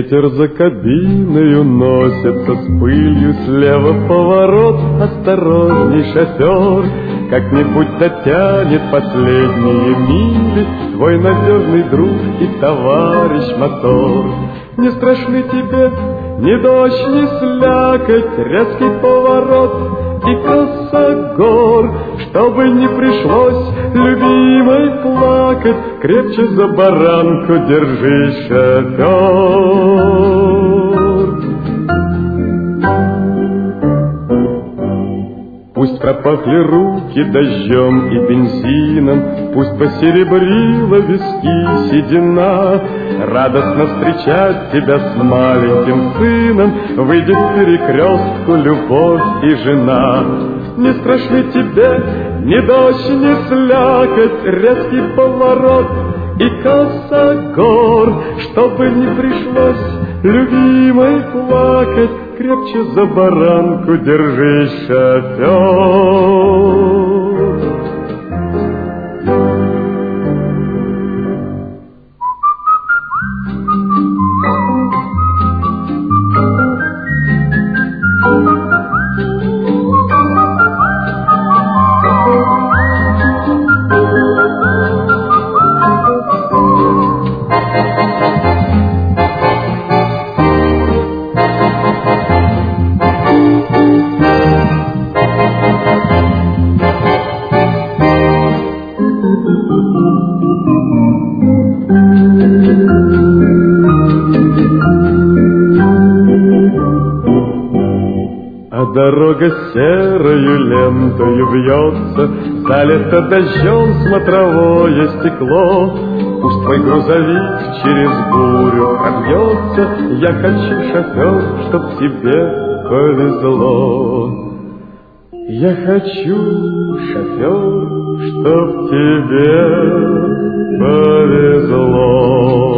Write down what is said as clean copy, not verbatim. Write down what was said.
Ветер за кабиной уносится с пылью, слева поворот, осторожней, шофер, как-нибудь дотянет последние мили твой надежный друг и товарищ мотор. Не страшны тебе ни дождь, ни слякоть, резкий поворот и косогор, чтобы не пришлось любимой плакать, крепче за баранку держись, шофер. Пусть пропахли руки дождем и бензином, пусть посеребрила виски седина, радостно встречать тебя с маленьким сыном выйдет к перекрестку любовь и жена. Не страшны тебе ни дождь, ни слякоть, резкий поворот и косогор, чтобы не пришлось любимой плакать, крепче за баранку держись, шофер. Дорога серою лентою вьется, залито дождем смотровое стекло. Пусть твой грузовик через бурю пробьется, я хочу, шофер, чтоб тебе повезло. Я хочу, шофер, чтоб тебе повезло.